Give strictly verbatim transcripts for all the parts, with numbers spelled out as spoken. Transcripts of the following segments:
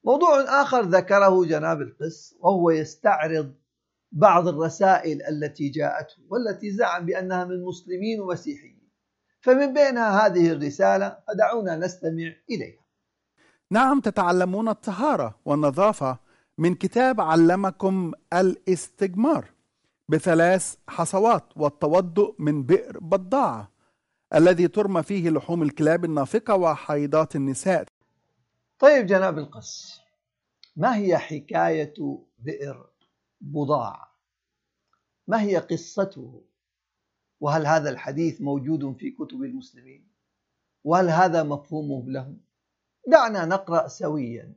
موضوع آخر ذكره جناب القس وهو يستعرض بعض الرسائل التي جاءته والتي زعم بأنها من مسلمين ومسيحيين، فمن بينها هذه الرسالة، فدعونا نستمع إليها. نعم، تتعلمون الطهارة والنظافة من كتاب علمكم الاستجمار بثلاث حصوات، والتوضؤ من بئر بضاعة الذي ترمى فيه لحوم الكلاب النافقة وحيضات النساء. طيب جناب القس، ما هي حكاية بئر بضاعة؟ ما هي قصته؟ وهل هذا الحديث موجود في كتب المسلمين؟ وهل هذا مفهومه لهم؟ دعنا نقرأ سويا.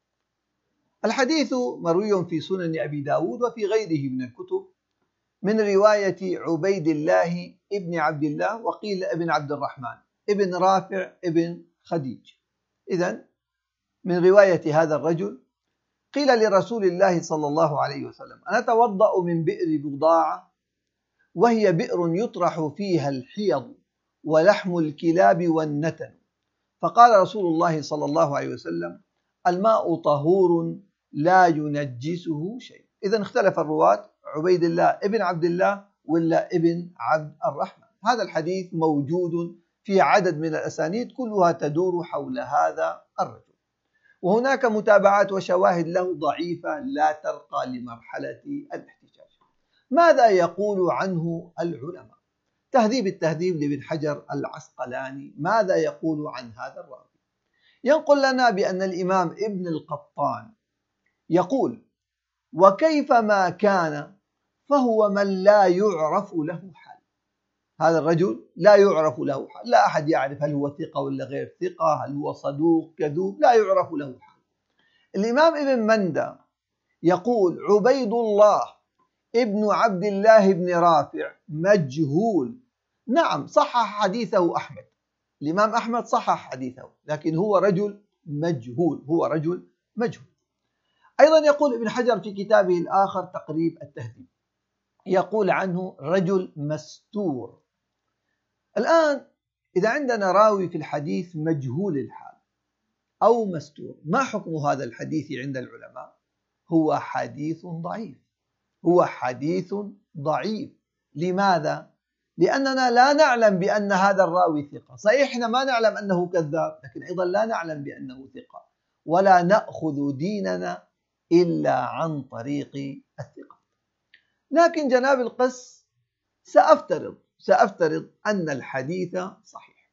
الحديث مروي في سنن أبي داود وفي غيره من الكتب من رواية عبيد الله ابن عبد الله، وقيل ابن عبد الرحمن ابن رافع ابن خديج. إذن من رواية هذا الرجل قيل لرسول الله صلى الله عليه وسلم: أنا أتوضأ من بئر بضاعة، وهي بئر يطرح فيها الحيض ولحم الكلاب والنتن. فقال رسول الله صلى الله عليه وسلم: الماء طهور لا ينجسه شيء. إذن اختلف الرواة، عبيد الله ابن عبد الله ولا ابن عبد الرحمن. هذا الحديث موجود في عدد من الأسانيد كلها تدور حول هذا الرجل، وهناك متابعات وشواهد له ضعيفة لا ترقى لمرحلة الاحتجاج. ماذا يقول عنه العلماء؟ تهذيب التهذيب لابن حجر العسقلاني ماذا يقول عن هذا الراوي؟ ينقل لنا بأن الإمام ابن القطان يقول: وكيفما كان فهو من لا يعرف له حال. هذا الرجل لا يعرف له حال، لا أحد يعرف هل هو ثقة ولا غير ثقة، هل هو صدوق كذوب، لا يعرف له حال. الإمام ابن مندى يقول: عبيد الله ابن عبد الله بن رافع مجهول. نعم، صحح حديثه أحمد، الإمام أحمد صحح حديثه، لكن هو رجل مجهول، هو رجل مجهول. أيضا يقول ابن حجر في كتابه الآخر تقريب التهذيب، يقول عنه رجل مستور. الآن إذا عندنا راوي في الحديث مجهول الحال أو مستور، ما حكم هذا الحديث عند العلماء؟ هو حديث ضعيف، هو حديث ضعيف. لماذا؟ لأننا لا نعلم بأن هذا الراوي ثقة. صحيح إحنا ما نعلم أنه كذاب، لكن أيضا لا نعلم بأنه ثقة، ولا نأخذ ديننا إلا عن طريق الثقة. لكن جناب القس، سأفترض سأفترض أن الحديث صحيح،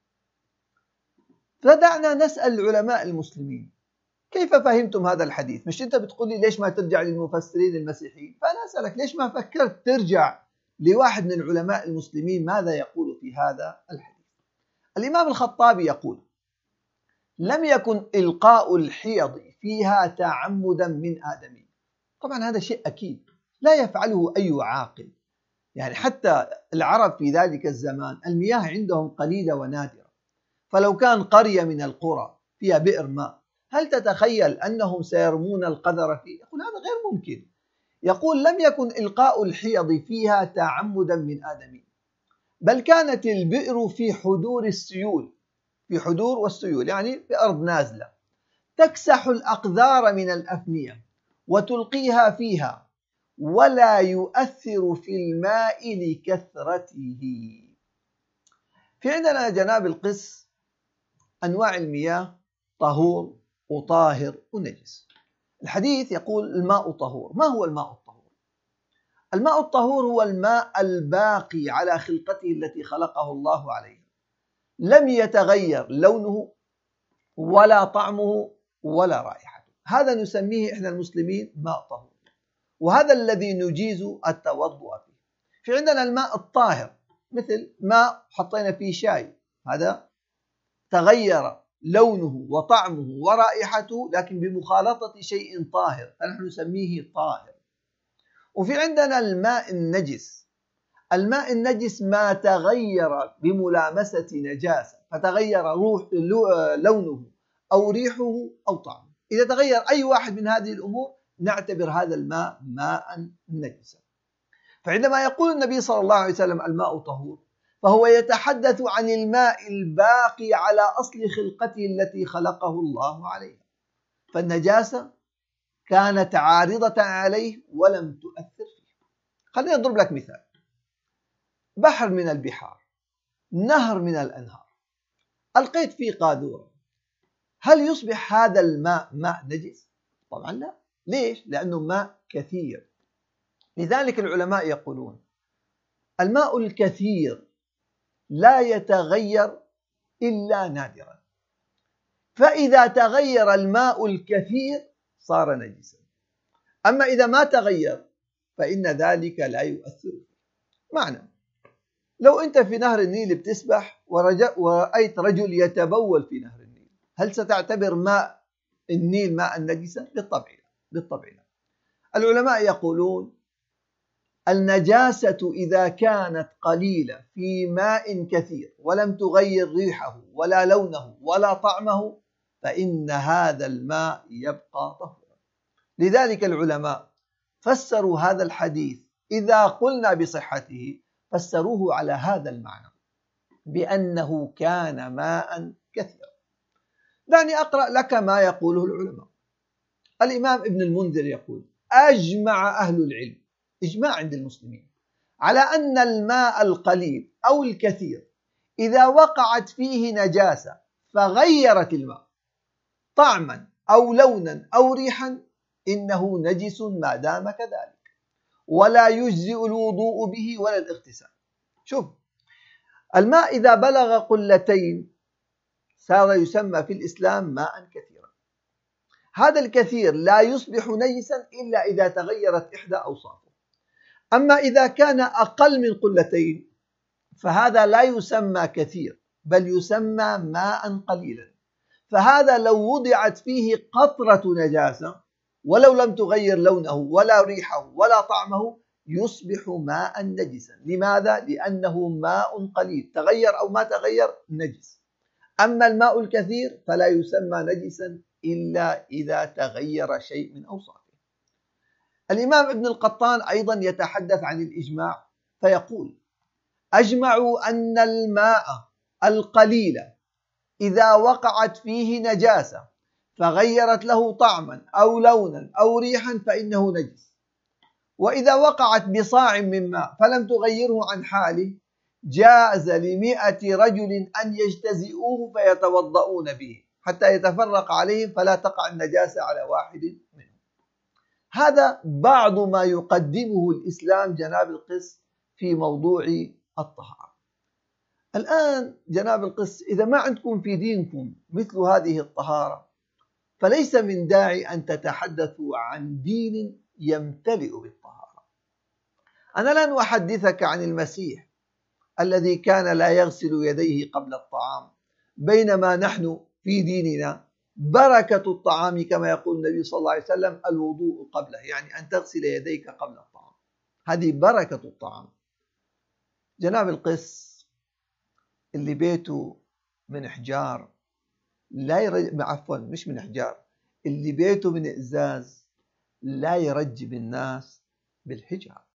فدعنا نسأل العلماء المسلمين: كيف فهمتم هذا الحديث؟ مش أنت بتقول لي ليش ما ترجع للمفسرين المسيحيين؟ فأنا أسألك: ليش ما فكرت ترجع لواحد من العلماء المسلمين ماذا يقول في هذا الحديث؟ الإمام الخطابي يقول: لم يكن إلقاء الحيض فيها تعمدا من آدمي. طبعا هذا شيء أكيد لا يفعله أي عاقل، يعني حتى العرب في ذلك الزمان المياه عندهم قليلة ونادرة، فلو كان قرية من القرى فيها بئر ماء، هل تتخيل أنهم سيرمون القذر فيه؟ يقول هذا غير ممكن. يقول: لم يكن إلقاء الحيض فيها تعمدا من آدمي، بل كانت البئر في حدور السيول، في حدور والسيول يعني في أرض نازلة، تكسح الأقذار من الأفنية وتلقيها فيها، ولا يؤثر في الماء لكثرته. في عندنا جناب القس أنواع المياه: طهور وطاهر ونجس. الحديث يقول الماء طهور. ما هو الماء الطهور؟ الماء الطهور هو الماء الباقي على خلقته التي خلقه الله عليها، لم يتغير لونه ولا طعمه ولا رائحته، هذا نسميه إحنا المسلمين ماء طهور، وهذا الذي نجيز التوضؤ فيه. في عندنا الماء الطاهر، مثل ماء حطينا فيه شاي، هذا تغير لونه وطعمه ورائحته لكن بمخالطة شيء طاهر، فنحن نسميه طاهر. وفي عندنا الماء النجس. الماء النجس ما تغير بملامسة نجاسة فتغير روح لونه أو ريحه أو طعمه، إذا تغير أي واحد من هذه الأمور نعتبر هذا الماء ماء نجسا. فعندما يقول النبي صلى الله عليه وسلم الماء طهور، فهو يتحدث عن الماء الباقي على أصل خلقته التي خلقه الله عليها. فالنجاسة كانت عارضة عليه ولم تؤثر فيه. خلينا نضرب لك مثال. بحر من البحار، نهر من الأنهار، ألقيت فيه قاذورة، هل يصبح هذا الماء ماء نجس؟ طبعا لا. ليش؟ لأنه ماء كثير. لذلك العلماء يقولون الماء الكثير لا يتغير إلا نادرا، فإذا تغير الماء الكثير صار نجسا، أما إذا ما تغير فإن ذلك لا يؤثر. معنى لو أنت في نهر النيل بتسبح ورأيت رجل يتبول في نهر النيل، هل ستعتبر ماء النيل ماء نجسا؟ بالطبع لا. بالطبع لا. العلماء يقولون النجاسة إذا كانت قليلة في ماء كثير ولم تغير ريحه ولا لونه ولا طعمه فإن هذا الماء يبقى طهورا. لذلك العلماء فسروا هذا الحديث إذا قلنا بصحته فسروه على هذا المعنى، بأنه كان ماء كثيرا. دعني أقرأ لك ما يقوله العلماء. الإمام ابن المنذر يقول: أجمع أهل العلم، إجماع عند المسلمين، على أن الماء القليل أو الكثير إذا وقعت فيه نجاسة فغيرت الماء طعما أو لونا أو ريحا إنه نجس ما دام كذلك، ولا يجزئ الوضوء به ولا الاغتسال. شوف، الماء إذا بلغ قلتين صار يسمى في الإسلام ماء كثيرا. هذا الكثير لا يصبح نجسا إلا إذا تغيرت إحدى أوصافه. أما إذا كان أقل من قلتين فهذا لا يسمى كثير بل يسمى ماء قليلا، فهذا لو وضعت فيه قطرة نجاسة ولو لم تغير لونه ولا ريحه ولا طعمه يصبح ماء نجسا. لماذا؟ لأنه ماء قليل، تغير أو ما تغير نجس. أما الماء الكثير فلا يسمى نجسا إلا إذا تغير شيء من أوصافه. الإمام ابن القطان أيضا يتحدث عن الإجماع فيقول: أجمعوا أن الماء القليل إذا وقعت فيه نجاسة فغيرت له طعما أو لونا أو ريحا فإنه نجس، وإذا وقعت بصاع من ماء فلم تغيره عن حاله جاز لمئة رجل أن يجتزئوه فيتوضؤون به حتى يتفرق عليهم فلا تقع النجاسة على واحد منهم. هذا بعض ما يقدمه الإسلام جناب القس في موضوع الطهارة. الآن جناب القس، إذا ما عندكم في دينكم مثل هذه الطهارة فليس من داعي أن تتحدثوا عن دين يمتلئ بالطهارة. أنا لن أحدثك عن المسيح الذي كان لا يغسل يديه قبل الطعام، بينما نحن في ديننا بركة الطعام كما يقول النبي صلى الله عليه وسلم الوضوء قبله، يعني أن تغسل يديك قبل الطعام، هذه بركة الطعام. جناب القس، اللي بيته من حجار لا يرجب، عفوا مش من حجار، اللي بيته من إزاز لا يرجب الناس بالحجار.